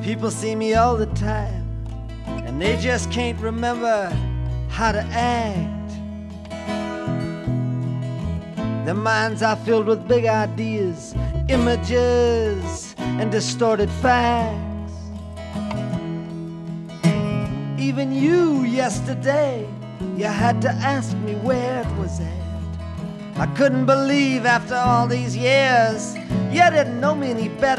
People see me all the time, and they just can't remember how to act. Their minds are filled with big ideas, images, and distorted facts. Even you yesterday, you had to ask me where it was at. I couldn't believe after all these years you didn't know me any better